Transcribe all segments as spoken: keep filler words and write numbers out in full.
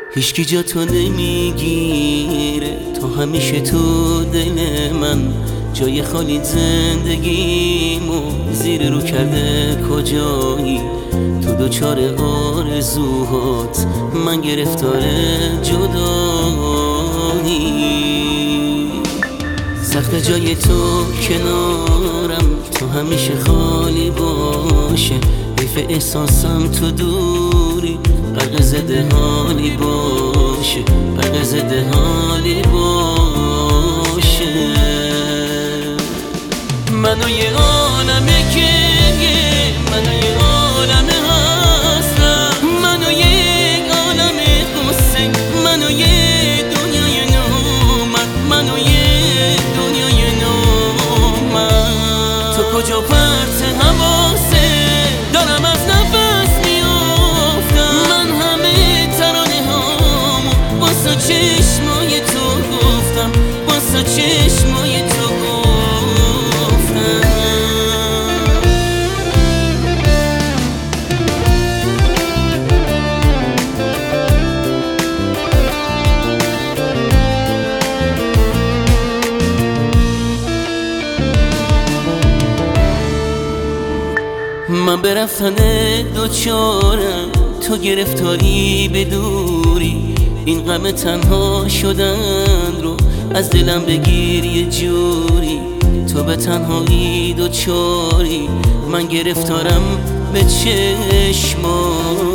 هیچکی جا تو نمیگیره، تو همیشه تو دل من جای خالی زندگیمو زیر رو کرده کجایی؟ تو دوچار آرزوهات من گرفتار جدایی. سخت جای تو کنارم، تو همیشه خالی باشه. حیف احساسم تو دوری، غرق زده حالی باشه، غرق زده حالی باشه. منو یه عالمه که منو یه عالمه هستم، منو یک عالمه قصه، منو یه دنیای نومد، منو یه دنیای نومد. تو کجا پرت حواسه دارم از نفس میافتم، من همه ترانه هامو واسه چشمای تو گفتم، واسه چشمای تو گفتم. من به رفتن دوچارم، تو گرفتاری به دوری. این غم تنها شدن رو از دلم بگیر یه جوری. تو به تنهایی دوچاری، من گرفتارم به چشما.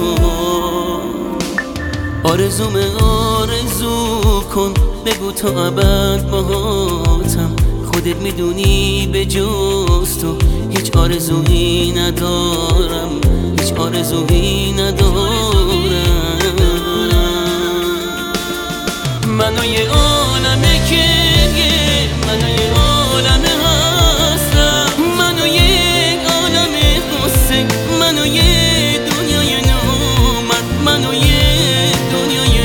آرزوم آرزو کن، بگو تا ابد باهاتم. خودت میدونی به جز تو هیچ آرزویی ندارم، هیچ آرزویی ندارم. منو یه عالمه که منو یه عالمه هستم، منو یک عالمه قصه، منو یه دنیای نومد، منو یه دنیای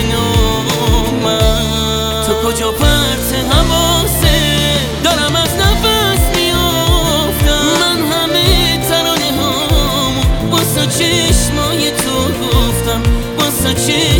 نومد. تو کجا پرت حواسه دارم از نفس میافتم، من همه ترانه هامو واسه چشمای تو گفتم، واسه چشمای